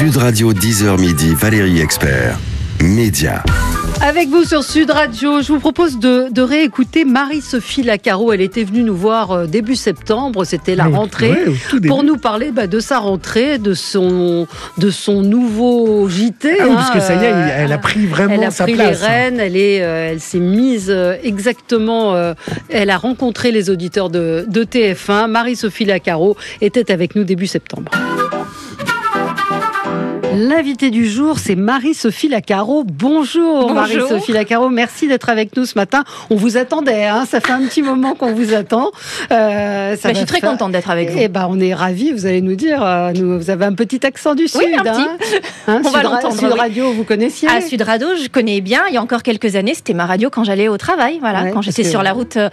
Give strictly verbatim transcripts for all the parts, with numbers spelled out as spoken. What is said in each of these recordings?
Sud Radio dix heures midi, Valérie Expert, Média. Avec vous sur Sud Radio, je vous propose de, de réécouter Marie-Sophie Lacaro. Elle était venue nous voir euh, début septembre, c'était la rentrée, ouais, pour nous parler bah, de sa rentrée, de son, de son nouveau J T. Ah oui, hein, parce que ça y est, elle a pris vraiment elle a sa pris place. Les rênes, elle, est, euh, elle s'est mise euh, exactement, euh, elle a rencontré les auditeurs de, de T F un. Marie-Sophie Lacaro était avec nous début septembre. L'invité du jour, c'est Marie-Sophie Lacaro. Bonjour, Bonjour. Marie-Sophie Lacaro, merci d'être avec nous ce matin. On vous attendait, hein, ça fait un petit moment qu'on vous attend. Euh, ça bah, je suis très faire... contente d'être avec vous. Eh ben, on est ravis, vous allez nous dire, euh, nous, vous avez un petit accent du Sud. Oui, un hein. petit. Hein, on Sud, va l'entendre. Sud oui. Radio, vous connaissiez? À Sud Radio, je connais bien. Il y a encore quelques années, c'était ma radio quand j'allais au travail. Voilà, ouais, quand j'étais que... sur la route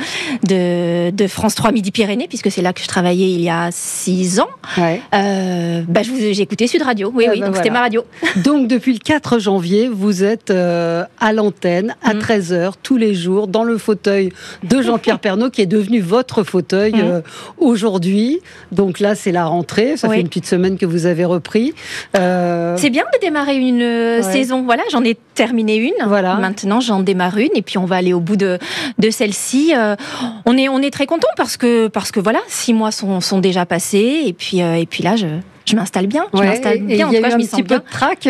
de, de France trois Midi-Pyrénées, puisque c'est là que je travaillais il y a six ans. Ouais. Euh, bah, je vous, j'ai écouté Sud Radio. Oui, ah, oui, bah, donc voilà. C'était ma radio. Donc, depuis le quatre janvier, vous êtes euh, à l'antenne, à mmh. treize heures, tous les jours, dans le fauteuil de Jean-Pierre Pernaut, qui est devenu votre fauteuil mmh. euh, aujourd'hui. Donc là, c'est la rentrée. Ça oui. fait une petite semaine que vous avez repris. Euh... C'est bien de démarrer une ouais. saison. Voilà, j'en ai terminé une. Voilà. Maintenant, j'en démarre une. Et puis, on va aller au bout de, de celle-ci. Euh, on est, on est très contents parce que, parce que voilà, six mois sont, sont déjà passés. Et puis, euh, et puis là, je... Je m'installe bien, je ouais, m'installe bien. Il y a en tout cas, eu je un m'y petit sens peu bien. de trac.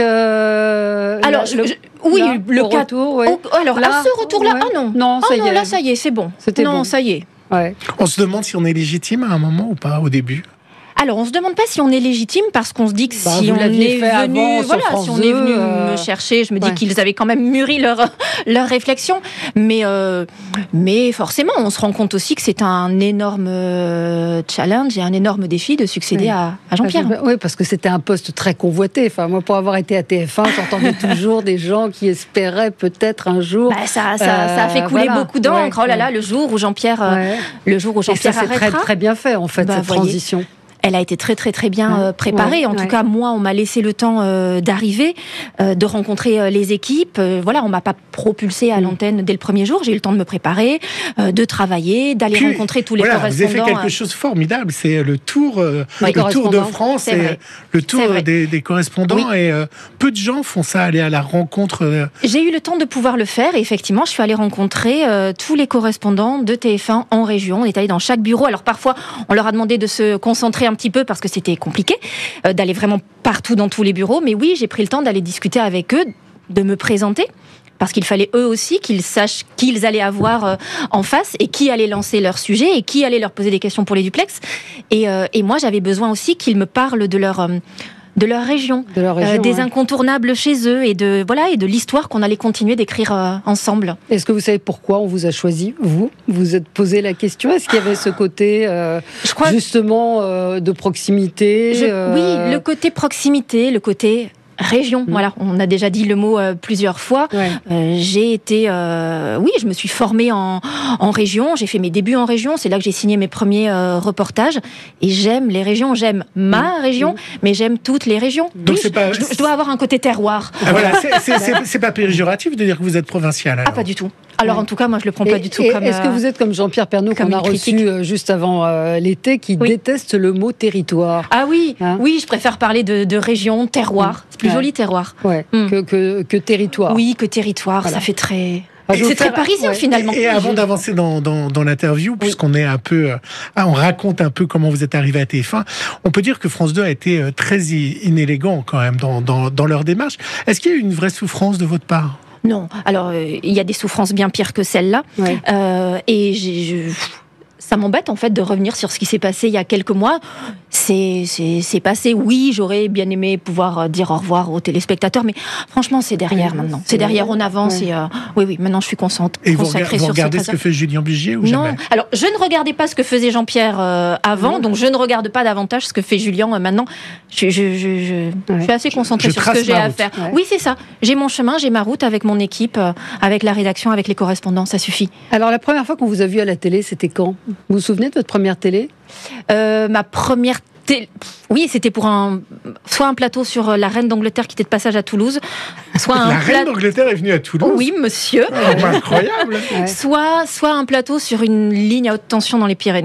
Euh, alors, le, je, oui, là, le cas. Retour, ouais. Oh, alors, là, à ce retour-là, ouais. ah non, non, ça oh, y non, est. là, ça y est, c'est bon. C'était non, bon. ça y est. Ouais. On se demande si on est légitime à un moment ou pas au début. Alors, on se demande pas si on est légitime parce qu'on se dit que bah, si on est venu, avant, voilà, si on est venu euh... me chercher, je me dis ouais. qu'ils avaient quand même mûri leur leur réflexion. Mais euh, mais forcément, on se rend compte aussi que c'est un énorme challenge et un énorme défi de succéder oui. à, à Jean-Pierre. Oui, parce que c'était un poste très convoité. Enfin, moi, pour avoir été à T F un, j'entendais toujours des gens qui espéraient peut-être un jour. Bah, ça, ça, euh, ça a fait couler voilà. beaucoup d'encre. Ouais, oh là là, le jour où Jean-Pierre, ouais. le jour où Jean-Pierre et ça, c'est arrêtera. très très bien fait en fait bah, cette voyez. transition. Elle a été très très très bien ouais, euh, préparée. Ouais, en ouais. tout cas, moi, on m'a laissé le temps euh, d'arriver, euh, de rencontrer euh, les équipes. Euh, voilà, on m'a pas propulsée à l'antenne dès le premier jour. J'ai eu le temps de me préparer, euh, de travailler, d'aller Puis, rencontrer tous les voilà, correspondants. Vous avez fait quelque chose de formidable. C'est le tour, euh, oui, le tour de France et vrai. le tour des, des correspondants. Oui. Et euh, peu de gens font ça, aller à la rencontre. Euh... J'ai eu le temps de pouvoir le faire. Et effectivement, je suis allée rencontrer euh, tous les correspondants de T F un en région. On est allé dans chaque bureau. Alors parfois, on leur a demandé de se concentrer un petit peu parce que c'était compliqué euh, d'aller vraiment partout dans tous les bureaux, mais oui, j'ai pris le temps d'aller discuter avec eux, de me présenter, parce qu'il fallait eux aussi qu'ils sachent qui ils allaient avoir euh, en face et qui allait lancer leur sujet et qui allait leur poser des questions pour les duplex. Et, euh, et moi, j'avais besoin aussi qu'ils me parlent de leur... Euh, de leur région, de leur région euh, des ouais. incontournables chez eux et de voilà et de l'histoire qu'on allait continuer d'écrire euh, ensemble. Est-ce que vous savez pourquoi on vous a choisi, vous vous êtes posé la question? Est-ce qu'il y avait ce côté euh, je crois justement euh, de proximité je, euh... Oui, le côté proximité, le côté région, mmh. voilà, on a déjà dit le mot euh, plusieurs fois. Ouais. Euh, j'ai été, euh, oui, je me suis formée en, en région, j'ai fait mes débuts en région, c'est là que j'ai signé mes premiers euh, reportages, et j'aime les régions, j'aime ma mmh. région, mmh. mais j'aime toutes les régions. Donc oui, c'est pas... je, je dois avoir un côté terroir. Ah, voilà, c'est, c'est, c'est, c'est pas péjoratif de dire que vous êtes provincial. Ah, pas du tout. Alors ouais. en tout cas, moi je le prends et, pas du tout et comme. Est-ce que vous êtes comme Jean-Pierre Pernaut qu'on a reçu euh, juste avant euh, l'été, qui oui. déteste le mot territoire? Ah oui, hein oui, je préfère parler de, de région, terroir. Mmh. C'est plus ouais. joli terroir. Ouais. Mmh. Que, que, que territoire. Oui, que territoire. Voilà. Ça fait très. Ah, c'est très parisien ouais. finalement. Et, et avant d'avancer dans, dans, dans l'interview, oui. puisqu'on est un peu, euh, ah, on raconte un peu comment vous êtes arrivé à T F un, on peut dire que France deux a été euh, très inélégant quand même dans, dans, dans leur démarche. Est-ce qu'il y a eu une vraie souffrance de votre part? Non, alors euh, il y a des souffrances bien pires que celle-là, ouais. euh, et j'ai, je, ça m'embête en fait de revenir sur ce qui s'est passé il y a quelques mois. C'est, c'est, c'est passé, oui, j'aurais bien aimé pouvoir dire au revoir aux téléspectateurs, mais franchement, c'est derrière oui, maintenant. C'est, c'est derrière, on avance, ouais. et euh, oui, oui, maintenant je suis concentrée. Et vous, rega- vous regardez ce, ce que fait Julien Bugier ou non. jamais? Alors, je ne regardais pas ce que faisait Jean-Pierre euh, avant, mmh. donc je ne regarde pas davantage ce que fait Julien euh, maintenant. Je, je, je, je, ouais. je suis assez concentrée je sur ce que j'ai route. à faire. Ouais. Oui, c'est ça. J'ai mon chemin, j'ai ma route avec mon équipe, euh, avec la rédaction, avec les correspondants, ça suffit. Alors, la première fois qu'on vous a vu à la télé, c'était quand? Vous vous souvenez de votre première télé? euh, Ma première télé... Oui, c'était pour un, soit un plateau sur la Reine d'Angleterre qui était de passage à Toulouse, soit un la Reine pla... d'Angleterre est venue à Toulouse. Oui, monsieur. Oh, incroyable. Ouais. Soit, soit un plateau sur une ligne à haute tension dans les Pyrénées.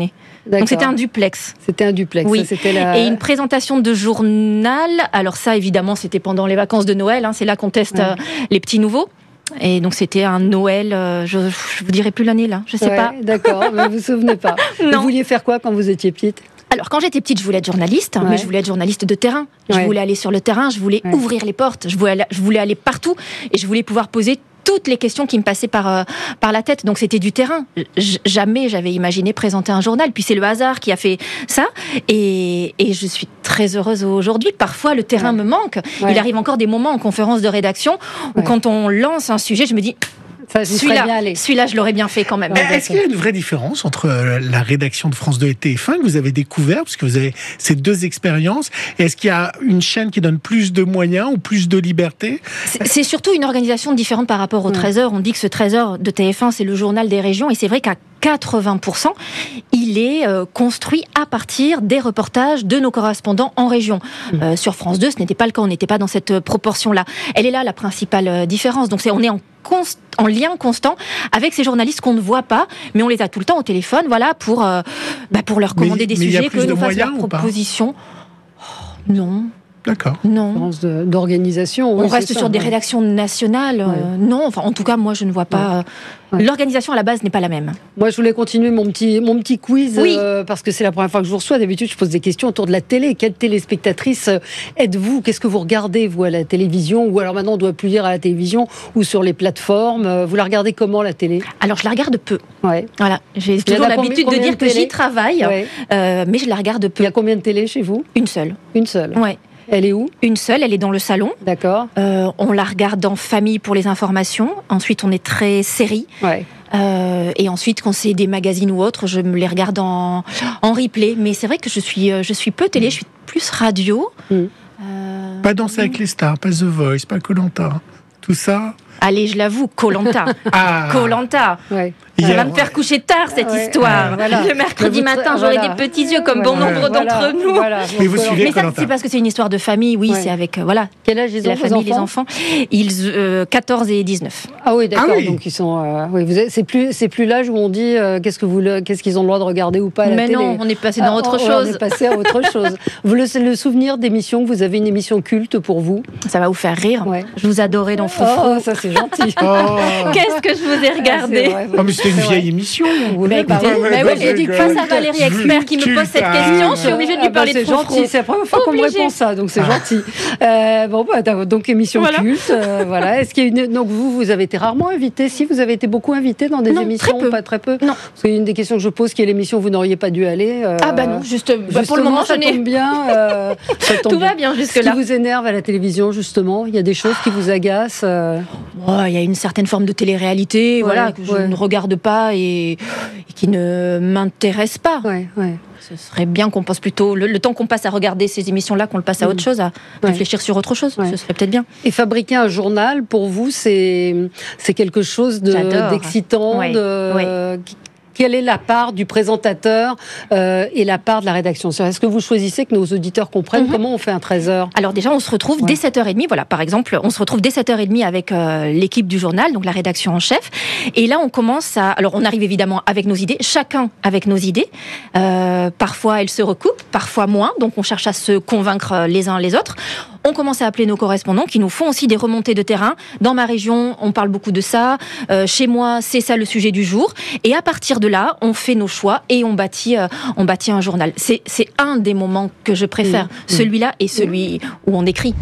D'accord. Donc c'était un duplex. C'était un duplex. Oui. Ça, c'était la... Et une présentation de journal. Alors ça, évidemment, c'était pendant les vacances de Noël. Hein. C'est là qu'on teste ouais. euh, les petits nouveaux. Et donc c'était un Noël, euh, je, je vous dirai plus l'année là, je sais ouais, pas. D'accord, mais vous vous souvenez pas. Non. Vous vouliez faire quoi quand vous étiez petite ? Alors quand j'étais petite, je voulais être journaliste, ouais. mais je voulais être journaliste de terrain. Je ouais. voulais aller sur le terrain, je voulais ouais. ouvrir les portes, je voulais, aller, je voulais aller partout et je voulais pouvoir poser toutes les questions qui me passaient par, euh, par la tête. Donc c'était du terrain. J- jamais j'avais imaginé présenter un journal. Puis c'est le hasard qui a fait ça. Et, et je suis très heureuse aujourd'hui. Parfois le terrain ouais. me manque. Ouais. Il arrive encore des moments en conférence de rédaction où ouais. quand on lance un sujet, je me dis... Ça, celui-là, celui-là, je l'aurais bien fait quand même. Est-ce qu'il y a une vraie différence entre la rédaction de France deux et T F un que vous avez découvert, parce que vous avez ces deux expériences, et est-ce qu'il y a une chaîne qui donne plus de moyens ou plus de liberté ? C'est, c'est surtout une organisation différente par rapport au treize heures. On dit que ce treize heures de T F un, c'est le journal des régions, et c'est vrai qu'à quatre-vingts pour cent, il est euh, construit à partir des reportages de nos correspondants en région. Mmh. Euh, sur France deux, ce n'était pas le cas, on n'était pas dans cette proportion-là. Elle est là la principale euh, différence. Donc c'est, on est en Const, en lien constant avec ces journalistes qu'on ne voit pas, mais on les a tout le temps au téléphone, voilà, pour, euh, bah pour leur commander mais, des mais sujets, que nous fassent leurs propositions. Oh, non. D'accord. Non. De, d'organisation. On oui, reste sur ouais. des rédactions nationales. Ouais. Euh, non, enfin, en tout cas, moi, je ne vois pas. Ouais. Euh, l'organisation à la base n'est pas la même. Moi, je voulais continuer mon petit, mon petit quiz oui. euh, parce que c'est la première fois que je vous reçois. D'habitude, je pose des questions autour de la télé. Quelle téléspectatrice êtes-vous ? Qu'est-ce que vous regardez, vous, à la télévision ? Ou alors maintenant, on doit plus lire à la télévision ou sur les plateformes. Vous la regardez comment, la télé ? Alors, je la regarde peu. Ouais. Voilà. J'ai toujours l'habitude de dire de que j'y travaille, ouais. euh, mais je la regarde peu. Il y a combien de télé chez vous ? Une seule. Une seule. Ouais. Elle est où ? Une seule, elle est dans le salon. D'accord. Euh, on la regarde en famille pour les informations. Ensuite, on est très série. Ouais. Euh, et ensuite, quand c'est des magazines ou autres, je me les regarde en, en replay. Mais c'est vrai que je suis, je suis peu télé, je suis plus radio. Mm. Euh... Pas Danser avec les stars, pas The Voice, pas Koh-Lanta. Tout ça. Allez, je l'avoue, Koh-Lanta. Ah. Koh-Lanta. Ouais. Ça va me faire coucher tard, cette ouais, histoire. Euh, voilà. Le mercredi matin, j'aurai voilà. des petits yeux comme bon nombre voilà. d'entre nous. Voilà. Mais vous suivez Mais ça, Koh-Lanta. C'est parce que c'est une histoire de famille, oui, ouais. c'est avec, euh, voilà. Quel âge ils ont, la famille, les enfants Ils, euh, quatorze et dix-neuf. Ah oui, d'accord, ah oui. donc ils sont, euh, oui, vous êtes, c'est plus, c'est plus l'âge où on dit, euh, qu'est-ce que vous, qu'est-ce qu'ils ont le droit de regarder ou pas à la Mais télé. non, on est passé dans ah, autre on, chose. On est passé à autre chose. Vous, le, le souvenir d'émissions, que vous avez une émission culte pour vous. Ça va vous faire rire. Ouais. Je vous adorais dans Foufou. Oh, ça c'est gentil. Oh. Qu'est-ce que je vous ai regardé ah, oh, mais c'était une vieille émission. Vous bah, écoutez, bah, bah, oui, j'ai dit que face à Valérie Expert qui me pose cette question, je suis obligée de lui parler ah, bah, de c'est Foufou. gentil, c'est la première fois qu'on me répond ça, donc c'est ah. gentil. Euh, bon, bah, donc émission voilà. culte, euh, voilà. Est-ce qu'il y a une... Donc vous, vous avez été rarement invité. Si vous avez été beaucoup invité dans des non, émissions, très peu. Pas très peu. Non. Parce qu'il y a une des questions que je pose, qui est l'émission où vous n'auriez pas dû aller. Euh... Ah bah non, juste, bah, pour le moment, ça tombe bien. Euh, ça tombe Tout bien. va bien jusque là. Ce qui vous énerve à la télévision, justement, il y a des choses qui vous agacent. Euh... Oh, il y a une certaine forme de télé-réalité, ouais, voilà, que je ouais. ne regarde pas et, et qui ne m'intéresse pas. Ouais, ouais. Ce serait bien qu'on passe plutôt le, le temps qu'on passe à regarder ces émissions-là, qu'on le passe à autre chose, à ouais. réfléchir sur autre chose. Ouais. Ce serait peut-être bien. Et fabriquer un journal, pour vous, c'est c'est quelque chose de, d'excitant. Ouais. De, ouais. Quelle est la part du présentateur euh, et la part de la rédaction ? Est-ce que vous choisissez, que nos auditeurs comprennent mm-hmm. comment on fait un treize heures ? Alors déjà, on se retrouve ouais. dès sept heures trente. Voilà, par exemple, on se retrouve dès sept heures trente avec euh, l'équipe du journal, donc la rédaction en chef. Et là, on commence à... Alors, on arrive évidemment avec nos idées, chacun avec nos idées. Euh, parfois, elles se recoupent, parfois moins. Donc, on cherche à se convaincre les uns les autres. On commence à appeler nos correspondants qui nous font aussi des remontées de terrain. Dans ma région, on parle beaucoup de ça. Euh, chez moi, c'est ça le sujet du jour. Et à partir de là, on fait nos choix et on bâtit, euh, on bâtit un journal. C'est, c'est un des moments que je préfère, mmh. celui-là et celui où on écrit.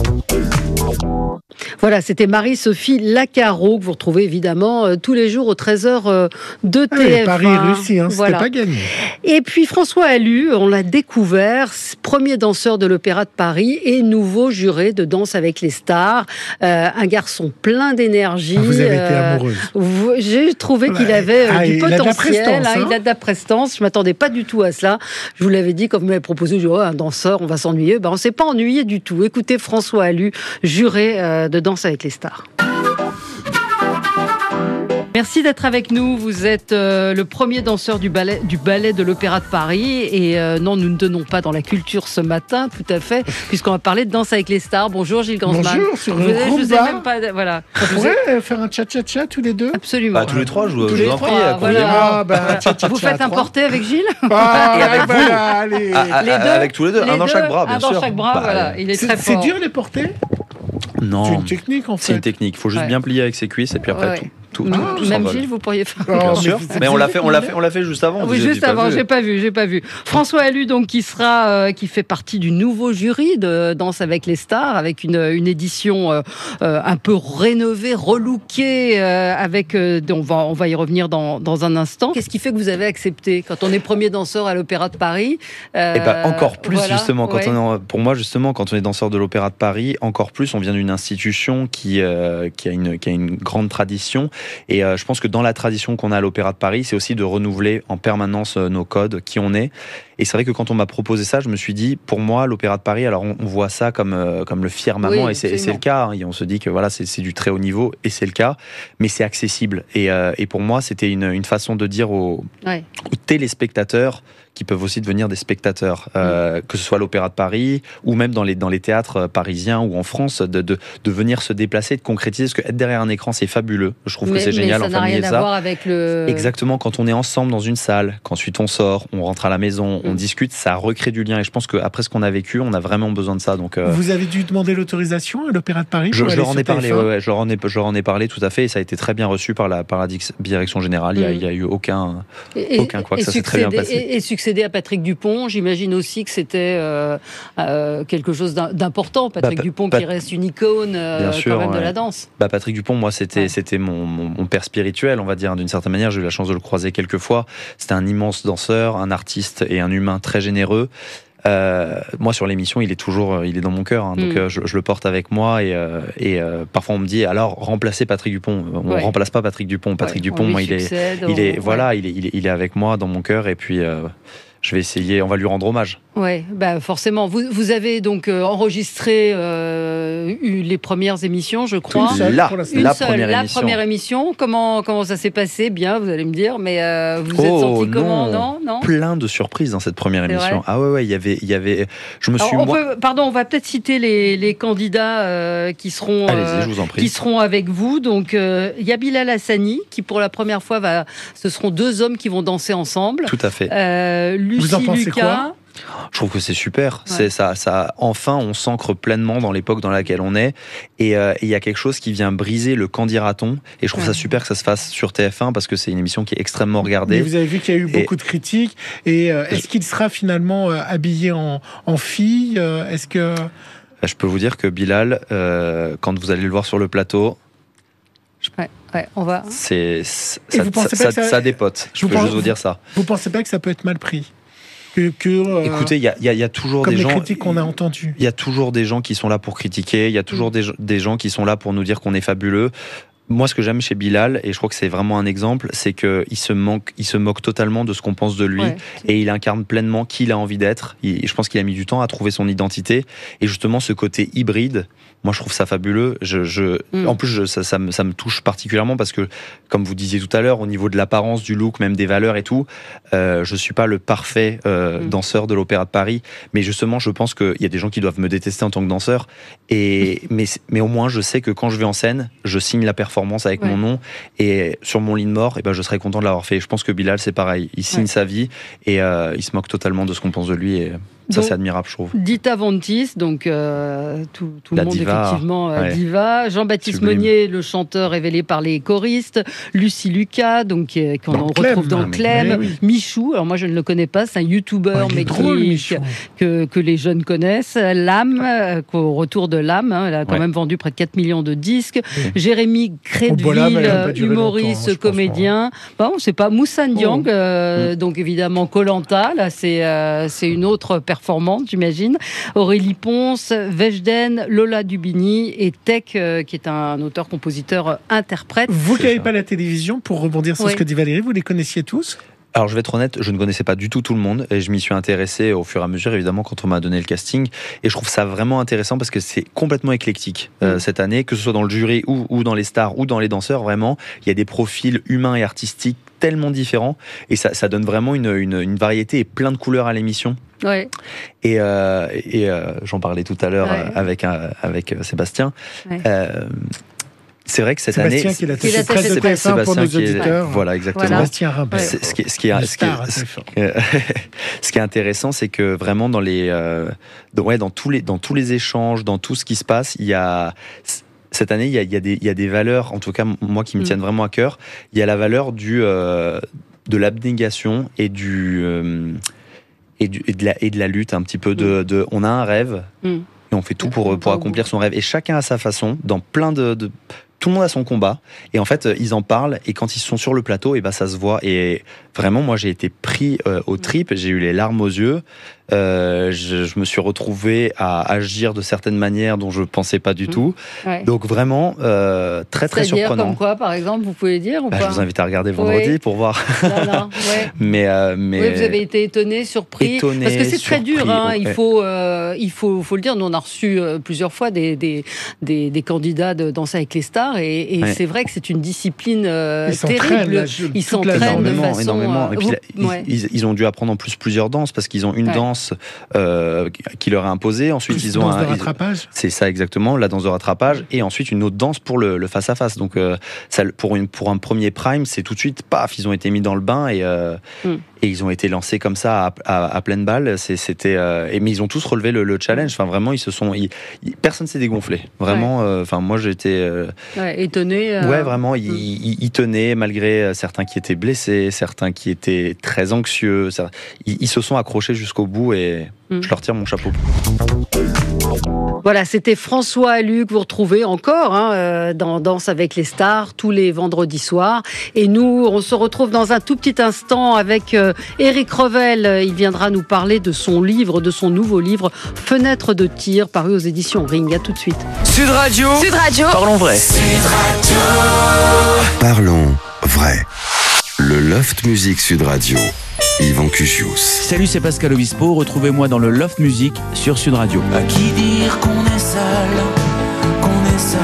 Voilà, c'était Marie-Sophie Lacaro, que vous retrouvez évidemment euh, tous les jours aux treize heures euh, de T F un. Oui, Paris-Russie, hein, voilà. C'était pas gagné. Et puis François Allu, on l'a découvert, premier danseur de l'Opéra de Paris et nouveau juré de Danse avec les stars. Euh, un garçon plein d'énergie. Ah, vous avez été amoureuse. Euh, j'ai trouvé qu'il avait euh, ah, du il potentiel. A de la prestance, hein. Il a de la prestance. Je m'attendais pas du tout à cela. Je vous l'avais dit quand vous m'avez proposé, je dis, oh, un danseur, on va s'ennuyer. Ben, on s'est pas ennuyé du tout. Écoutez François Allu, juré euh, de Danse avec les stars. Merci d'être avec nous. Vous êtes euh, le premier danseur du ballet, du ballet de l'Opéra de Paris. Et euh, non, nous ne donnons pas dans la culture ce matin, tout à fait, puisqu'on va parler de Danse avec les stars. Bonjour Gilles Gansman. Bonjour, sur je le vous, je vous ai même pas, voilà. On pourrait faire un tcha-tcha-tcha tous les deux? Absolument. Bah, tous les trois, je vous, Tous je les vous en trois, prie. ah, voilà. Ah, bah, tcha-tcha-tcha Vous faites un trois. porté avec Gilles? Ah, Et avec vous. voilà, allez. Ah, ah, Les deux, avec tous les deux, les un dans deux, chaque bras, bien un sûr. dans chaque bras, Bah, voilà. Il est, C'est très c'est fort. dur les porter? Non, C'est une technique en fait. c'est une technique. Il faut juste Ouais. bien plier avec ses cuisses et puis après Ouais. tout, tout, Même- tout, tout Même s'envole. Gilles, vous pourriez faire. Oh, Bien mais sûr, vous mais êtes on l'a fait, on l'a fait, ridicule. on l'a fait juste avant. Oui, vous juste aviez pas avant, vu. j'ai pas vu, j'ai pas vu. François Allu, donc, qui sera, euh, qui fait partie du nouveau jury de Danse avec les stars, avec une, une édition euh, euh, un peu rénovée, relookée, euh, avec, euh, on va, on va y revenir dans, dans un instant. Qu'est-ce qui fait que vous avez accepté quand on est premier danseur à l'Opéra de Paris? euh, Et ben encore plus voilà, justement quand ouais. on est en- pour moi justement quand on est danseur de l'Opéra de Paris, encore plus on vient d'une institution qui euh, qui a une qui a une grande tradition et euh, je pense que dans la tradition qu'on a à l'Opéra de Paris, c'est aussi de renouveler en permanence euh, nos codes, qui on est. Et c'est vrai que quand on m'a proposé ça, je me suis dit, pour moi, l'Opéra de Paris, alors on, on voit ça comme euh, comme le firmament Oui, et c'est et c'est absolument. le cas. Hein, et on se dit que voilà, c'est c'est du très haut niveau et c'est le cas, mais c'est accessible. Et euh, et pour moi, c'était une une façon de dire aux Ouais. aux téléspectateurs qui peuvent aussi devenir des spectateurs, euh, que ce soit à l'Opéra de Paris ou même dans les, dans les théâtres parisiens ou en France, de, de, de venir se déplacer, de concrétiser, parce que être derrière un écran, c'est fabuleux. Je trouve mais, que c'est génial mais en ça n'a famille rien et à ça. voir avec le. Exactement, quand on est ensemble dans une salle, qu'ensuite on sort, on rentre à la maison, on Mm. discute, ça recrée du lien. Et je pense qu'après ce qu'on a vécu, on a vraiment besoin de ça. Donc, euh, Vous avez dû demander l'autorisation à l'Opéra de Paris je, pour je aller leur en sur ai parlé, T F un? ouais, ouais, je, leur en ai, je leur en ai parlé tout à fait, et ça a été très bien reçu par la, par la dix- direction générale. Il n'y a, Mm. il y a eu aucun. Et, Aucun quoi, que et ça s'est très bien succéder- passé. Et, et succéder à Patrick Dupont, j'imagine aussi que c'était euh, euh, quelque chose d'im- d'important. Patrick Bah, Dupont Pat- qui reste une icône euh, Bien sûr, quand même de ouais. la danse. Bah Patrick Dupont, moi c'était Ouais. c'était mon, mon, mon père spirituel, on va dire d'une certaine manière. J'ai eu la chance de le croiser quelques fois. C'était un immense danseur, un artiste et un humain très généreux. Euh, moi sur l'émission, il est toujours, il est dans mon cœur, hein, donc Mm. euh, je, je le porte avec moi et, euh, et euh, parfois on me dit alors remplacez Patrick Dupont. On Ouais. remplace pas Patrick Dupont. Patrick Ouais, on Dupont, lui moi il est, succède, il est on- voilà, il est, il est, il est avec moi dans mon cœur et puis. Euh, je vais essayer, on va lui rendre hommage. Ouais, bah forcément. Vous, vous avez donc euh, enregistré euh, eu les premières émissions, je crois. Une seule La, pour l'instant. Une la seule, première la émission. première émission. Comment comment ça s'est passé? Bien, vous allez me dire, mais euh, vous vous êtes Oh, senti comment? non. Non, non. Plein de surprises dans cette première C'est émission. vrai Ah ouais, ouais, il y avait, il y avait. Je me Alors, suis on moi. peut- pardon, on va peut-être citer les, les candidats euh, qui seront. Allez-y, euh, je vous en prie. qui seront avec vous. Donc, euh, il y a Bilal Hassani, qui pour la première fois va. Ce seront deux hommes qui vont danser ensemble. Tout à fait. Euh, Lucie Vous en pensez Lucas. quoi? Je trouve que c'est super. C'est ça, ça. Enfin, on s'ancre pleinement dans l'époque dans laquelle on est, et euh, et il y a quelque chose qui vient briser le qu'en dira-t-on. Et je trouve Ouais. ça super que ça se fasse sur T F un parce que c'est une émission qui est extrêmement Mais regardée. vous avez vu qu'il y a eu Et- beaucoup de critiques. Et euh, est-ce qu'il sera finalement euh, habillé en, en fille? euh, Est-ce que Je peux vous dire que Bilal, euh, quand vous allez le voir sur le plateau, Ouais, ouais, on va. c'est ça, vous pensez ça, pas que ça- ça- ça dépote. Je Vous peux pensez- juste vous dire ça. vous pensez pas que ça peut être mal pris? Que, que, euh, Écoutez, il y a, il y a- il y a toujours comme des les gens. critiques qu'on a entendues. Il y a toujours des gens qui sont là pour critiquer, il y a toujours Mm. des, des gens qui sont là pour nous dire qu'on est fabuleux. Moi, ce que j'aime chez Bilal, et je crois que c'est vraiment un exemple, c'est qu'il se, manque, il se moque totalement de ce qu'on pense de lui, Ouais. et il incarne pleinement qui il a envie d'être. Il- Je pense qu'il a mis du temps à trouver son identité, et justement ce côté hybride, moi je trouve ça fabuleux. Je, je, Mm. En plus, je, ça, ça, me, ça me touche particulièrement parce que, comme vous disiez tout à l'heure, au niveau de l'apparence, du look, même des valeurs et tout, euh, je suis pas le parfait euh, Mm. danseur de l'Opéra de Paris, mais justement, je pense qu'il y a des gens qui doivent me détester en tant que danseur, et, mais, mais au moins je sais que quand je vais en scène, je signe la performance avec Ouais. mon nom, et sur mon lit de mort, et ben, je serais content de l'avoir fait. Je pense que Bilal, c'est pareil, il signe Ouais. sa vie, et euh, il se moque totalement de ce qu'on pense de lui, et ça Donc, c'est admirable, je trouve. Dita Vontis, donc euh, tout, tout le La monde diva, effectivement euh, ouais. diva. Jean-Baptiste Sublime. Meunier, le chanteur révélé par les choristes. Lucie Lucas, donc qui est- qu'on Dans en Clem. retrouve dans Ah, mais- Clem. mais oui. Michou, alors moi je ne le connais pas, c'est un youtubeur Oh, il est mais drôle, qui, Michou. que, que les jeunes connaissent. Lame, euh, qu'au retour de Lame, hein, elle a quand Ouais. même vendu près de quatre millions de disques. Oui. Jérémy Oh, bah, Lame, elle a Crédville, pas duré humoriste, longtemps, je pense, comédien. Bon, c'est pas Moussa Ndiang, Oh. euh, Mm. donc évidemment Koh-Lanta, là c'est euh, c'est une autre performante, j'imagine. Aurélie Ponce, Vejden, Lola Dubini et Tech, euh, qui est un auteur-compositeur-interprète. Vous qui C'est n'avez ça. pas la télévision, pour rebondir sur Oui. ce que dit Valérie, vous les connaissiez tous? Alors je vais être honnête, je ne connaissais pas du tout tout le monde et je m'y suis intéressé au fur et à mesure évidemment quand on m'a donné le casting et je trouve ça vraiment intéressant parce que c'est complètement éclectique euh, cette année, que ce soit dans le jury ou, ou dans les stars ou dans les danseurs, vraiment il y a des profils humains et artistiques tellement différents et ça, ça donne vraiment une, une, une variété et plein de couleurs à l'émission. Ouais. Et, euh, et euh, j'en parlais tout à l'heure ouais. avec, euh, avec Sébastien. Ouais. Euh, C'est vrai que cette Sébastien année, qui est la qui est presse de T F un pour nos auditeurs. Est, voilà, exactement. Voilà. Sébastien Rimbert. C'est, ce, qui, ce, qui est, ce, qui est, ce qui est intéressant, c'est que vraiment dans les, euh, dans, ouais, dans tous les, dans tous les échanges, dans tout ce qui se passe, il y a cette année, il y a, il y a des, il y a des valeurs, en tout cas moi qui me tiennent vraiment à cœur. Il y a la valeur du, euh, de l'abnégation et du, euh, et, du et, de la, et de la lutte un petit peu de, de on a un rêve. Mm. Et on fait tout pour, pour accomplir son rêve. Et chacun à sa façon, dans plein de, de... Tout le monde a son combat. Et en fait, ils en parlent. Et quand ils sont sur le plateau, et ben ça se voit. Et vraiment, moi, j'ai été pris euh, aux tripes. J'ai eu les larmes aux yeux. Euh, je, je me suis retrouvé à agir de certaines manières dont je pensais pas du mmh. tout. Ouais. Donc vraiment, euh, très très C'est-à-dire surprenant. Comme quoi, par exemple, vous pouvez dire ou bah, pas? Je vous invite à regarder vendredi oui. pour voir. Non, non, ouais. mais, euh, mais oui, vous avez été étonné, surpris. Étonné, parce que c'est très surpris, dur. Hein. ouais. Il faut, euh, il faut, faut le dire. Nous, on a reçu euh, plusieurs fois des, des, des, des candidats de Danser avec les stars, et, et ouais. c'est vrai que c'est une discipline euh, ils terrible. Là, ils s'entraînent de façon énormément. Et puis, vous, là, ouais. ils, ils ont dû apprendre en plus plusieurs danses parce qu'ils ont une ouais. danse. Euh, qui leur est imposée. Ensuite, ils ont danse un, de rattrapage. Ils, c'est ça exactement, la danse de rattrapage, et ensuite une autre danse pour le, le face à face. Donc, euh, ça, pour une pour un premier prime, c'est tout de suite, paf, ils ont été mis dans le bain et euh, mm. et ils ont été lancés comme ça à, à, à pleine balle. C'est, c'était, euh, et mais ils ont tous relevé le, le challenge. Enfin, vraiment, ils se sont, ils, ils, personne s'est dégonflé. Vraiment. Enfin, ouais. euh, moi, j'étais euh, ouais, étonné. Euh... Ouais, vraiment, mm. ils, ils, ils tenaient malgré certains qui étaient blessés, certains qui étaient très anxieux. Ça, ils, ils se sont accrochés jusqu'au bout et mm. je leur tire mon chapeau. Voilà, c'était François Allu que vous retrouvez encore hein, dans Danse avec les stars tous les vendredis soirs. Et nous, on se retrouve dans un tout petit instant avec euh, Éric Revel. Il viendra nous parler de son livre, de son nouveau livre, Fenêtre de tir, paru aux éditions Ring. À tout de suite. Sud Radio. Sud Radio. Parlons vrai. Sud Radio. Parlons vrai. Le Loft Music Sud Radio. Yvan Cugius. Salut, c'est Pascal Obispo. Retrouvez-moi dans le Loft Music sur Sud Radio. À qui dire qu'on est seul, qu'on est seul,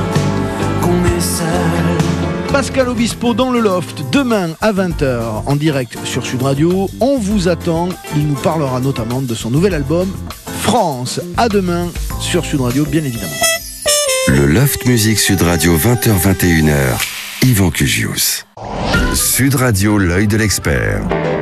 qu'on est seul. Pascal Obispo dans le Loft, demain à vingt heures en direct sur Sud Radio. On vous attend. Il nous parlera notamment de son nouvel album France. À demain sur Sud Radio, bien évidemment. Le Loft Music Sud Radio, vingt heures vingt et une heures. Yvan Cugius. Sud Radio, l'œil de l'expert.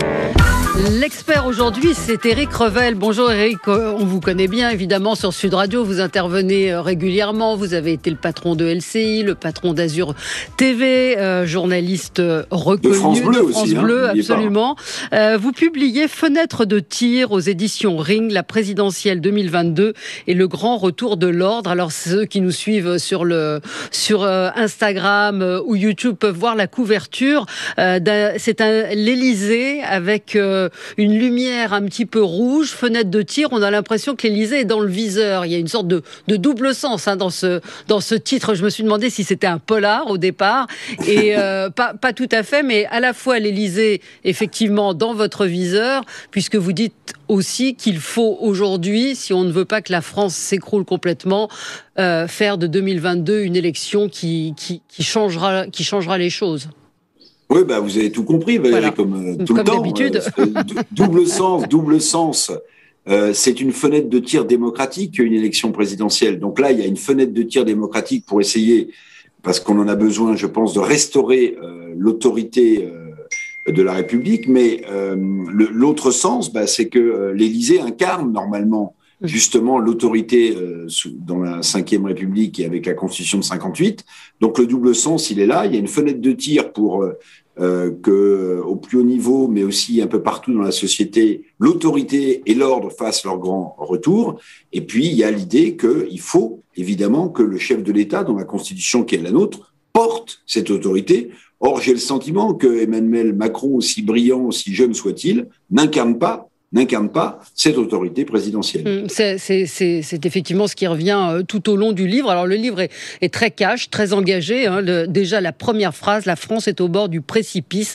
L'expert aujourd'hui, c'est Éric Revel. Bonjour Éric, on vous connaît bien évidemment sur Sud Radio, vous intervenez régulièrement, vous avez été le patron de L C I, le patron d'Azur T V, euh, journaliste reconnu de France Bleu, de France aussi, Bleu hein, absolument. Euh, vous publiez Fenêtre de tir aux éditions Ring, la présidentielle deux mille vingt-deux et le grand retour de l'ordre. Alors ceux qui nous suivent sur, le, sur euh, Instagram euh, ou YouTube peuvent voir la couverture. Euh, c'est un, l'Élysée avec... Euh, une lumière un petit peu rouge, fenêtre de tir, on a l'impression que l'Élysée est dans le viseur. Il y a une sorte de, de double sens hein, dans, ce, dans ce titre. Je me suis demandé si c'était un polar au départ, et euh, pas, pas tout à fait, mais à la fois l'Élysée, effectivement, dans votre viseur, puisque vous dites aussi qu'il faut aujourd'hui, si on ne veut pas que la France s'écroule complètement, euh, faire de deux mille vingt-deux une élection qui, qui, qui, changera, qui changera les choses. Oui, bah, vous avez tout compris, Valérie, voilà. comme euh, tout comme le temps. d'habitude. Euh, double sens, double sens. Euh, c'est une fenêtre de tir démocratique qu'une élection présidentielle. Donc là, il y a une fenêtre de tir démocratique pour essayer, parce qu'on en a besoin, je pense, de restaurer euh, l'autorité euh, de la République. Mais euh, le, l'autre sens, bah, c'est que euh, l'Élysée incarne normalement justement l'autorité euh, sous, dans la cinquième République et avec la Constitution de cinquante-huit. Donc le double sens, il est là. Il y a une fenêtre de tir pour euh, euh, que, au plus haut niveau, mais aussi un peu partout dans la société, l'autorité et l'ordre fassent leur grand retour. Et puis il y a l'idée qu'il faut évidemment que le chef de l'État, dans la Constitution qui est la nôtre, porte cette autorité. Or, j'ai le sentiment que Emmanuel Macron, aussi brillant, aussi jeune soit-il, n'incarne pas n'incarne pas cette autorité présidentielle. C'est, c'est, c'est, c'est effectivement ce qui revient tout au long du livre. Alors le livre est, est très cash, très engagé. Hein. Le, déjà la première phrase, la France est au bord du précipice.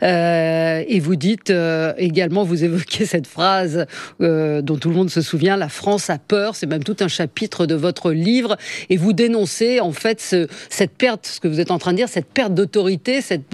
Euh, et vous dites euh, également, vous évoquez cette phrase euh, dont tout le monde se souvient, la France a peur. C'est même tout un chapitre de votre livre. Et vous dénoncez en fait ce, cette perte, ce que vous êtes en train de dire, cette perte d'autorité, cette,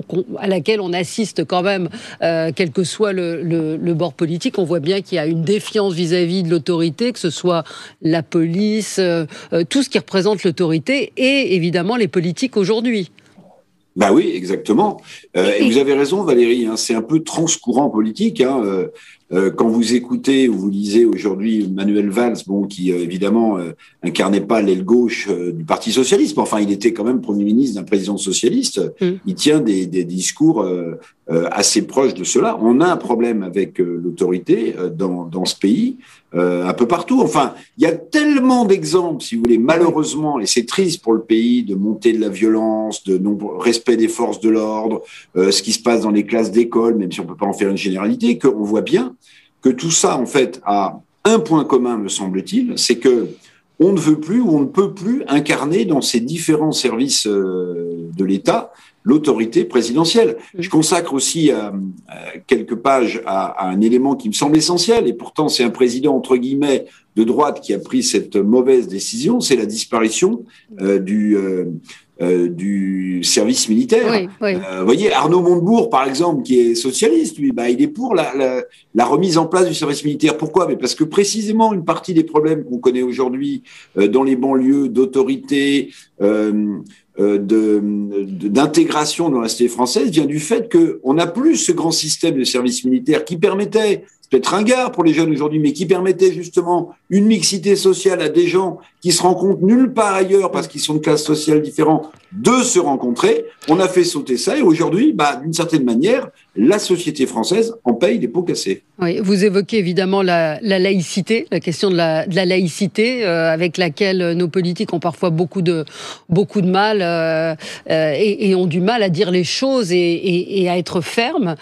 à laquelle on assiste quand même, euh, quel que soit le, le, le bord politique. On voit bien qu'il y a une défiance vis-à-vis de l'autorité, que ce soit la police, euh, euh, tout ce qui représente l'autorité, et évidemment les politiques aujourd'hui. Bah oui, exactement. Euh, et vous avez raison, Valérie, hein, c'est un peu transcourant politique. Hein, euh, euh, quand vous écoutez ou vous lisez aujourd'hui Manuel Valls, bon, qui euh, évidemment euh, incarnait pas l'aile gauche euh, du Parti socialiste, mais enfin il était quand même Premier ministre d'un président socialiste. Mm. Il tient des, des discours euh, euh, assez proches de cela. On a un problème avec euh, l'autorité euh, dans, dans ce pays. Euh, un peu partout. Enfin, il y a tellement d'exemples, si vous voulez, malheureusement, et c'est triste pour le pays, de montée de la violence, de non respect des forces de l'ordre, euh, ce qui se passe dans les classes d'école, même si on peut pas en faire une généralité, qu'on voit bien que tout ça, en fait, a un point commun, me semble-t-il, c'est que on ne veut plus ou on ne peut plus incarner dans ces différents services euh, de l'État l'autorité présidentielle. Je consacre aussi euh, quelques pages à, à un élément qui me semble essentiel, et pourtant c'est un président entre guillemets de droite qui a pris cette mauvaise décision, c'est la disparition euh, du euh, euh, du service militaire. Oui, oui. Euh, vous voyez, Arnaud Montebourg, par exemple, qui est socialiste, lui, bah, il est pour la, la, la remise en place du service militaire. Pourquoi ? Mais parce que précisément une partie des problèmes qu'on connaît aujourd'hui euh, dans les banlieues d'autorité, euh, De, de, d'intégration dans la société française vient du fait qu'on n'a plus ce grand système de service militaire qui permettait, c'est peut-être ringard pour les jeunes aujourd'hui, mais qui permettait justement une mixité sociale à des gens qui se rencontrent nulle part ailleurs parce qu'ils sont de classes sociales différentes, de se rencontrer. On a fait sauter ça et aujourd'hui, bah, d'une certaine manière, la société française en paye des pots cassés. Oui, vous évoquez évidemment la, la laïcité, la question de la, de la laïcité euh, avec laquelle nos politiques ont parfois beaucoup de, beaucoup de mal euh, euh, et, et ont du mal à dire les choses et, et, et à être fermes.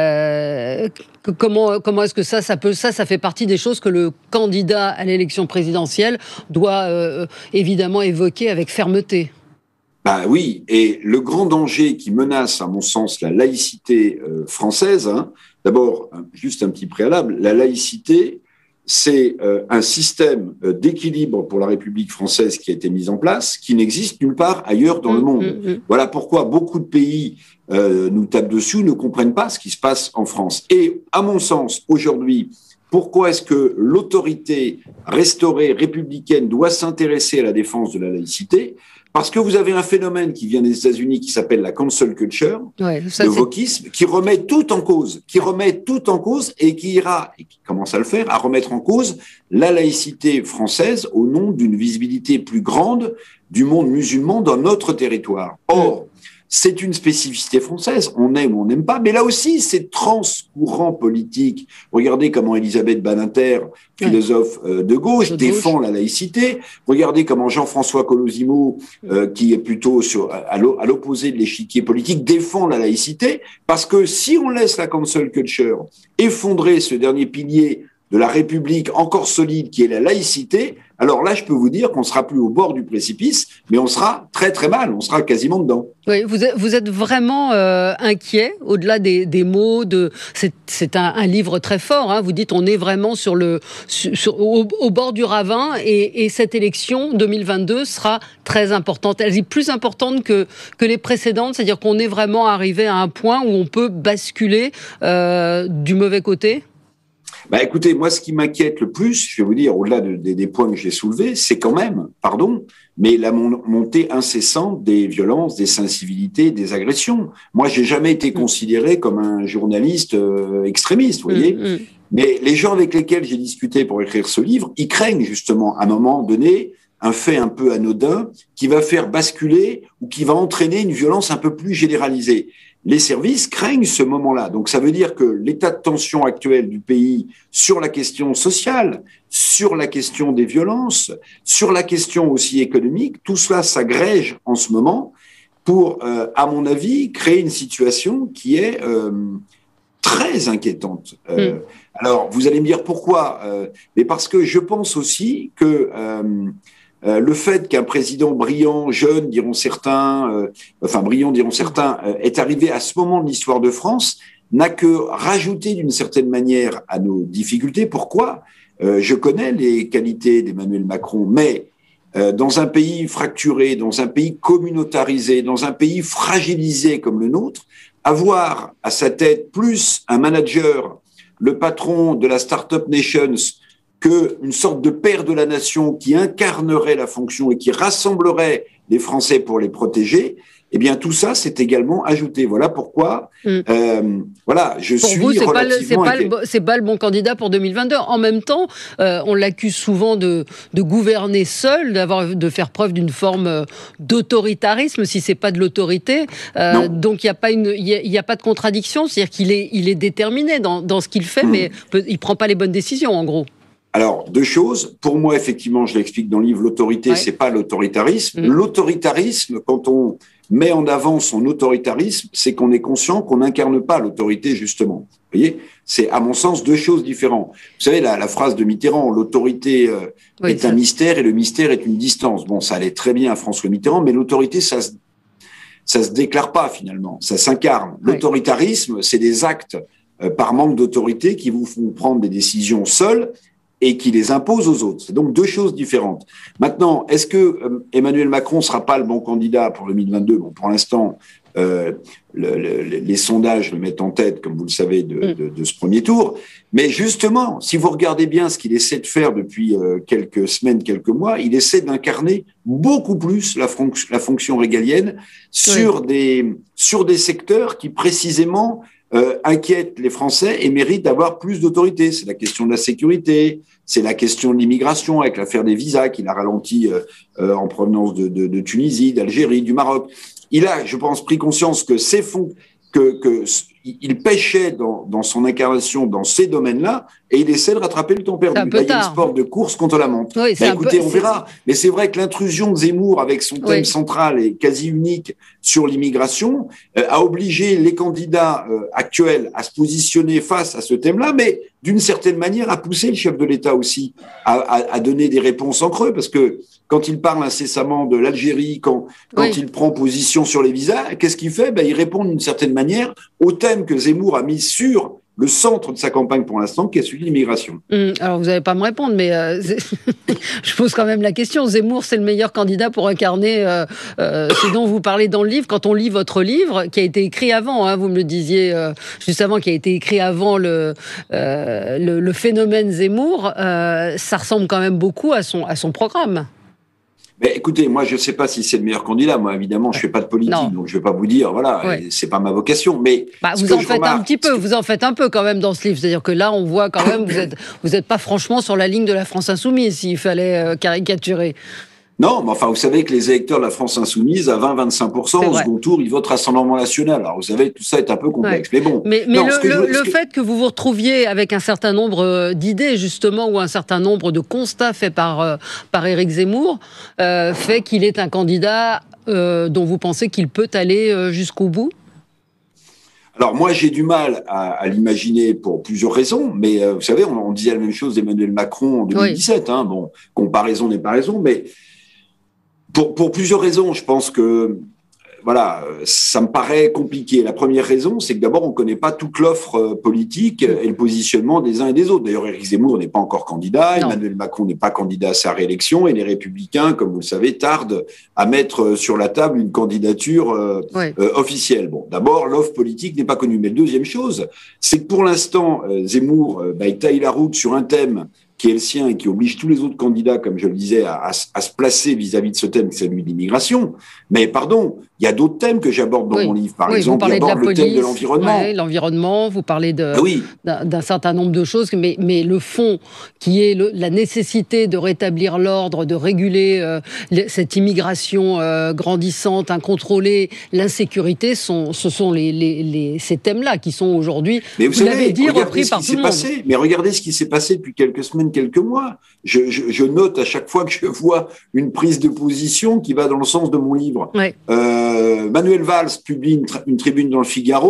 Euh, comment comment est-ce que ça, ça peut, ça, ça fait partie des choses que le candidat à l'élection présidentielle doit euh, évidemment évoquer avec fermeté. Bah oui, et le grand danger qui menace, à mon sens, la laïcité euh, française, hein, d'abord, juste un petit préalable, la laïcité, c'est euh, un système euh, d'équilibre pour la République française qui a été mis en place, qui n'existe nulle part ailleurs dans mmh, le monde. Mmh, mmh. Voilà pourquoi beaucoup de pays euh, nous tapent dessus, ne comprennent pas ce qui se passe en France. Et à mon sens, aujourd'hui, pourquoi est-ce que l'autorité restaurée républicaine doit s'intéresser à la défense de la laïcité ? Parce que vous avez un phénomène qui vient des États-Unis qui s'appelle la cancel culture, ouais, ça, le wokisme, qui remet tout en cause, qui remet tout en cause et qui ira, et qui commence à le faire, à remettre en cause la laïcité française au nom d'une visibilité plus grande du monde musulman dans notre territoire. Or, c'est une spécificité française, on aime ou on n'aime pas, mais là aussi, c'est transcourant politique. Regardez comment Elisabeth Badinter, philosophe euh, de gauche, de défend gauche. La laïcité. Regardez comment Jean-François Colosimo, euh, qui est plutôt sur, à l'opposé de l'échiquier politique, défend la laïcité, parce que si on laisse la cancel culture effondrer ce dernier pilier de la République encore solide qui est la laïcité, alors là, je peux vous dire qu'on sera plus au bord du précipice, mais on sera très très mal, on sera quasiment dedans. Oui, vous êtes, vous êtes vraiment euh, inquiet, au-delà des, des mots, de, c'est, c'est un, un livre très fort, hein, vous dites on est vraiment sur le, sur, sur, au, au bord du ravin, et, et cette élection deux mille vingt-deux sera très importante, elle est plus importante que, que les précédentes, c'est-à-dire qu'on est vraiment arrivé à un point où on peut basculer euh, du mauvais côté ? Bah écoutez, moi ce qui m'inquiète le plus, je vais vous dire, au-delà de, de, des points que j'ai soulevés, c'est quand même, pardon, mais la montée incessante des violences, des incivilités, des agressions. Moi, j'ai jamais été considéré comme un journaliste euh, extrémiste, vous voyez. Mmh, mmh. Mais les gens avec lesquels j'ai discuté pour écrire ce livre, ils craignent justement, à un moment donné, un fait un peu anodin qui va faire basculer ou qui va entraîner une violence un peu plus généralisée. Les services craignent ce moment-là. Donc, ça veut dire que l'état de tension actuel du pays sur la question sociale, sur la question des violences, sur la question aussi économique, tout cela s'agrège en ce moment pour, euh, à mon avis, créer une situation qui est euh, très inquiétante. Euh, mmh. Alors, vous allez me dire pourquoi euh, mais parce que je pense aussi que euh, euh, le fait qu'un président brillant, jeune, diront certains, euh, enfin brillant, diront certains, euh, est arrivé à ce moment de l'histoire de France, n'a que rajouté d'une certaine manière à nos difficultés. Pourquoi ? euh, Je connais les qualités d'Emmanuel Macron, mais euh, dans un pays fracturé, dans un pays communautarisé, dans un pays fragilisé comme le nôtre, avoir à sa tête plus un manager, le patron de la Startup Nations, qu'une sorte de père de la nation qui incarnerait la fonction et qui rassemblerait les Français pour les protéger, eh bien tout ça c'est également ajouté. Voilà pourquoi. Mm. Euh, voilà, je pour suis vous, c'est relativement. Pas le, c'est, pas le, c'est pas le bon candidat pour deux mille vingt-deux. En même temps, euh, on l'accuse souvent de, de gouverner seul, d'avoir, de faire preuve d'une forme d'autoritarisme, si c'est pas de l'autorité. Euh, donc il y a pas une, il y, y a pas de contradiction, c'est-à-dire qu'il est, il est déterminé dans, dans ce qu'il fait, mm. mais peut, il prend pas les bonnes décisions en gros. Alors, deux choses. Pour moi, effectivement, je l'explique dans le livre, l'autorité, ouais. c'est pas l'autoritarisme. Mmh. L'autoritarisme, quand on met en avant son autoritarisme, c'est qu'on est conscient qu'on n'incarne pas l'autorité, justement. Vous voyez ? C'est, à mon sens, deux choses différentes. Vous savez, la, la phrase de Mitterrand, l'autorité euh, oui, est ça. un mystère et le mystère est une distance. Bon, ça allait très bien à François Mitterrand, mais l'autorité, ça se, ça se déclare pas, finalement. Ça s'incarne. Oui. L'autoritarisme, c'est des actes euh, par manque d'autorité qui vous font prendre des décisions seuls et qui les impose aux autres. C'est donc deux choses différentes. Maintenant, est-ce que euh, Emmanuel Macron sera pas le bon candidat pour deux mille vingt-deux ? Bon, pour l'instant, euh, le, le, les sondages le mettent en tête, comme vous le savez, de, de, de ce premier tour. Mais justement, si vous regardez bien ce qu'il essaie de faire depuis euh, quelques semaines, quelques mois, il essaie d'incarner beaucoup plus la, fonc- la fonction régalienne sur oui. des sur des secteurs qui précisément Euh, inquiète les Français et mérite d'avoir plus d'autorité. C'est la question de la sécurité, c'est la question de l'immigration avec l'affaire des visas qu'il a ralenti euh, euh, en provenance de, de, de Tunisie, d'Algérie, du Maroc. Il a, je pense, pris conscience que ces fonds, que, que il pêchait dans, dans son incarnation dans ces domaines-là et il essaie de rattraper le temps perdu. Là, il y a une sport de course contre la montre. Oui, bah, écoutez, peu, on verra. Mais c'est vrai que l'intrusion de Zemmour avec son thème oui. central et quasi unique sur l'immigration euh, a obligé les candidats euh, actuels à se positionner face à ce thème-là, mais d'une certaine manière a poussé le chef de l'État aussi à, à, à donner des réponses en creux, parce que quand il parle incessamment de l'Algérie, quand, quand oui. il prend position sur les visas, qu'est-ce qu'il fait ? Ben, il répond d'une certaine manière au thème que Zemmour a mis sur le centre de sa campagne pour l'instant, qui est celui de l'immigration. Mmh, alors, vous n'allez pas me répondre, mais euh, je pose quand même la question. Zemmour, c'est le meilleur candidat pour incarner euh, euh, ce dont vous parlez dans le livre. Quand on lit votre livre, qui a été écrit avant, hein, vous me le disiez euh, juste avant, qui a été écrit avant le, euh, le, le phénomène Zemmour, euh, ça ressemble quand même beaucoup à son, à son programme. Mais écoutez, moi, je ne sais pas si c'est le meilleur candidat. Moi, évidemment, je ne fais pas de politique, non. donc je ne vais pas vous dire, voilà, ouais. c'est pas ma vocation. Mais bah, vous en faites remarque, un petit peu, vous en faites un peu quand même dans ce livre. C'est-à-dire que là, on voit quand même, vous êtes, vous n'êtes pas franchement sur la ligne de la France insoumise, s'il fallait euh, caricaturer. Non, mais enfin, vous savez que les électeurs de la France insoumise, à vingt à vingt-cinq pour cent, au second tour, ils votent Rassemblement National. Alors, vous savez, tout ça est un peu complexe. Ouais. Mais bon. Mais, mais non, le, le, je... le fait que vous vous retrouviez avec un certain nombre d'idées, justement, ou un certain nombre de constats faits par, euh, par Éric Zemmour, euh, fait qu'il est un candidat euh, dont vous pensez qu'il peut aller euh, jusqu'au bout ? Alors moi, j'ai du mal à, à l'imaginer pour plusieurs raisons, mais euh, vous savez, on, on disait la même chose d'Emmanuel Macron en deux mille dix-sept. Oui. Hein, bon, comparaison n'est pas raison, mais pour, pour plusieurs raisons, je pense que voilà, ça me paraît compliqué. La première raison, c'est que d'abord, on ne connaît pas toute l'offre politique et le positionnement des uns et des autres. D'ailleurs, Éric Zemmour n'est pas encore candidat, non. Emmanuel Macron n'est pas candidat à sa réélection, et les Républicains, comme vous le savez, tardent à mettre sur la table une candidature euh, oui. euh, officielle. Bon, d'abord, l'offre politique n'est pas connue. Mais la deuxième chose, c'est que pour l'instant, euh, Zemmour, euh, bah, il taille la route sur un thème qui est le sien et qui oblige tous les autres candidats, comme je le disais, à, à, à se placer vis-à-vis de ce thème, c'est celui de l'immigration. Mais pardon, il y a d'autres thèmes que j'aborde dans oui. mon livre. Par oui, exemple, j'aborde le thème de l'environnement. Ouais, l'environnement, vous parlez de, ah oui. d'un, d'un certain nombre de choses, mais, mais le fond, qui est le, la nécessité de rétablir l'ordre, de réguler euh, cette immigration euh, grandissante, incontrôlée, l'insécurité, sont, ce sont les, les, les, ces thèmes-là qui sont aujourd'hui, mais vous, vous savez, l'avez dit, repris par tout le monde. Passé, mais regardez ce qui s'est passé depuis quelques semaines, quelques mois. Je, je, je note à chaque fois que je vois une prise de position qui va dans le sens de mon livre. Ouais. Euh, Manuel Valls publie une, tra- une tribune dans le Figaro.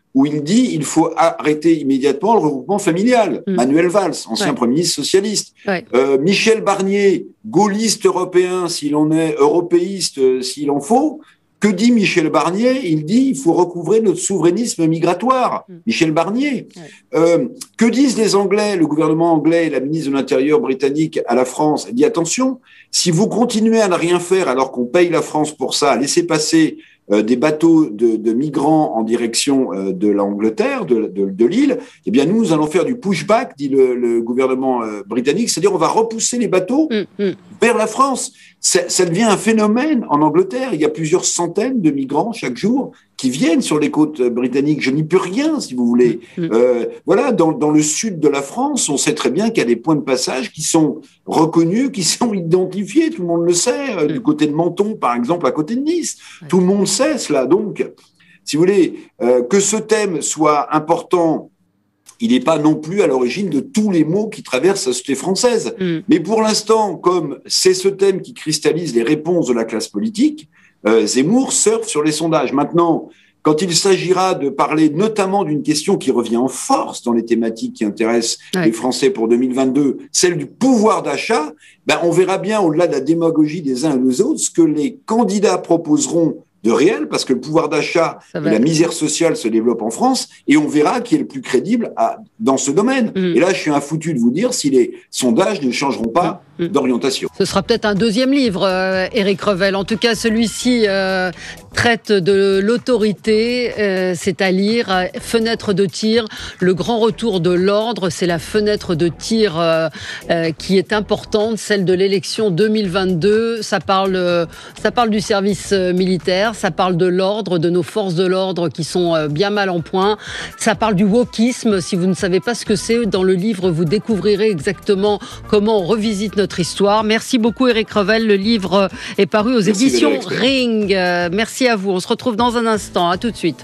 où il dit il faut arrêter immédiatement le regroupement familial. Mmh. Manuel Valls, ancien ouais. Premier ministre socialiste. Ouais. Euh, Michel Barnier, gaulliste européen s'il en est, européiste euh, s'il en faut. Que dit Michel Barnier? Il dit il faut recouvrer notre souverainisme migratoire. Mmh. Michel Barnier. Ouais. Euh, que disent les Anglais, le gouvernement anglais et la ministre de l'Intérieur britannique à la France? Elle dit attention, si vous continuez à ne rien faire alors qu'on paye la France pour ça, à laisser passer euh, des bateaux de, de migrants en direction euh, de l'Angleterre, de, de, de l'île, eh bien nous, nous allons faire du pushback, dit le, le gouvernement euh, britannique, c'est-à-dire on va repousser les bateaux mmh, mmh. vers la France. Ça, ça devient un phénomène en Angleterre. Il y a plusieurs centaines de migrants chaque jour qui viennent sur les côtes britanniques. Je n'y peux rien, si vous voulez. Mmh. Euh, voilà, dans, dans le sud de la France, on sait très bien qu'il y a des points de passage qui sont reconnus, qui sont identifiés. Tout le monde le sait. Mmh. Du côté de Menton, par exemple, à côté de Nice. Mmh. Tout le monde sait cela. Donc, si vous voulez, euh, que ce thème soit important, il n'est pas non plus à l'origine de tous les maux qui traversent la société française. Mmh. Mais pour l'instant, comme c'est ce thème qui cristallise les réponses de la classe politique, euh, Zemmour surfe sur les sondages. Maintenant, quand il s'agira de parler notamment d'une question qui revient en force dans les thématiques qui intéressent ouais. les Français pour deux mille vingt-deux, celle du pouvoir d'achat, ben on verra bien, au-delà de la démagogie des uns et des autres, ce que les candidats proposeront de réel, parce que le pouvoir d'achat et la misère sociale se développent en France, et on verra qui est le plus crédible à, dans ce domaine. Mmh. Et là, je suis un foutu de vous dire si les sondages ne changeront pas mmh. d'orientation. Ce sera peut-être un deuxième livre, euh, Éric Revel. En tout cas, celui-ci euh, traite de l'autorité, euh, c'est à lire, euh, fenêtre de tir, le grand retour de l'ordre, c'est la fenêtre de tir euh, euh, qui est importante, celle de l'élection deux mille vingt-deux. Ça parle, euh, ça parle du service euh, militaire. Ça parle de l'ordre, de nos forces de l'ordre qui sont bien mal en point. Ça parle du wokisme. Si vous ne savez pas ce que c'est, dans le livre, vous découvrirez exactement comment on revisite notre histoire. Merci beaucoup, Éric Revel. Le livre est paru aux Merci, éditions Ring. Merci à vous. On se retrouve dans un instant. À tout de suite.